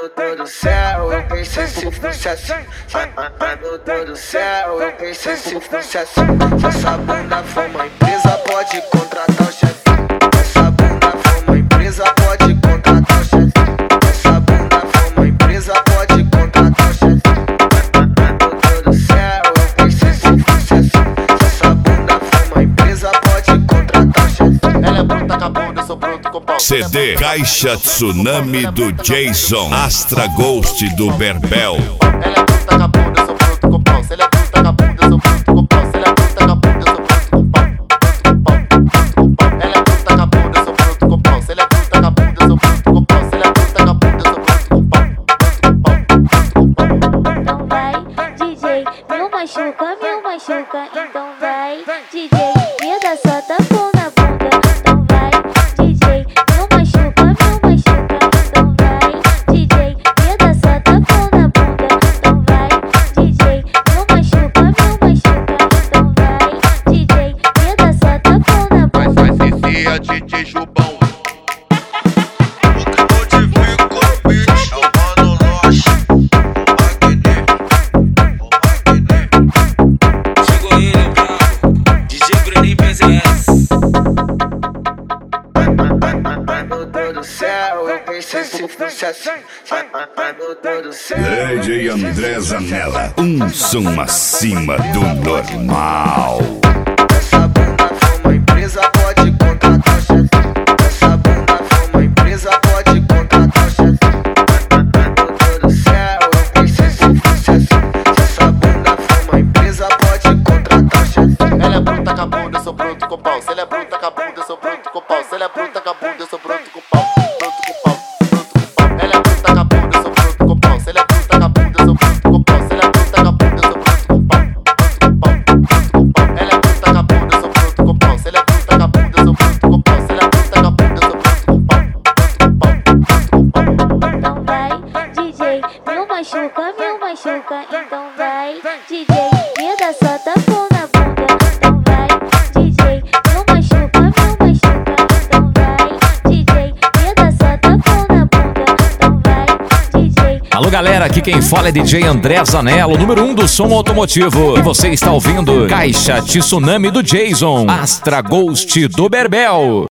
Mano do céu, eu pensei se fosse assim. Mano do céu, eu pensei se fosse assim. Se essa bunda for uma empresa, pode contratar o chefe. Se essa bunda for uma empresa, pode contratar o chefe. Se essa bunda for uma empresa, pode contratar o chefe. Mano do céu, eu pensei se fosse assim. Se essa bunda for uma empresa, pode contratar o chefe. Ela é bruta com a bunda, eu sou bruto com pau. CD Caixa Tsunami do Jason, Astra Ghost do Berbel. Ela é bruta com a bunda, eu sou bruto com pau. Se ela é bruta com a bunda, eu sou bruto com pau. Se ela é bruta com a bunda, eu sou bruto com pau. Ela é bruta com a bunda, eu sou bruto com pau. Se ela é bruta com a bunda, eu sou bruto com pau. Se ela é bruta com a bunda, eu sou bruto com pau. Então vai, DJ, me machuca, então vai, DJ, me dá só tapão na bunda. Então vai, DJ, me machuca, então vai, DJ, me dá só tapão na bunda. Então vai, DJ, me machuca, então vai, DJ, me dá só tapão na bunda. Vai ser a DJ Jubão. Mano do céu, eu pensei se fosse assim. Mano do céu. DJ André Zanella, um som acima do normal. Essa bunda for uma empresa, pode contratar o chefe. Essa bunda for uma empresa, pode contratar o chefe. Mano do céu, eu pensei se fosse assim. Se essa bunda for uma empresa, pode contratar o chefe. Ela é bruta com a bunda, eu sou bruto com pau. Se ela é bruta com a bunda, eu sou bruto com pau. Se ela é bruta com a bunda, eu sou bruto com pau. Bruto com pau, bruto com pau. Ela é bruta com a bunda, eu sou bruto com pau. Se ela é bruta com a bunda, eu sou bruto com pau. Se ela é bruta com a bunda, eu sou bruto com pau. Bruto com pau, bruto com pau. Ela é bruta com a bunda, eu sou bruto com pau. Se ela é bruta com a bunda, eu sou bruto com pau. Se ela é bruta com a bunda, eu sou bruto com pau. Bruto com pau, bruto com pau. Então vai, DJ, me machuca, então vai, DJ, me dá só tapão na bunda. Então vai, DJ, me machuca, então vai, DJ, me dá só tapão na bunda. Então vai, DJ. Alô galera, aqui quem fala é DJ André Zanella, o número 1 do som automotivo. E você está ouvindo Caixa Tsunami do Jason, Astra Ghost do Berbel.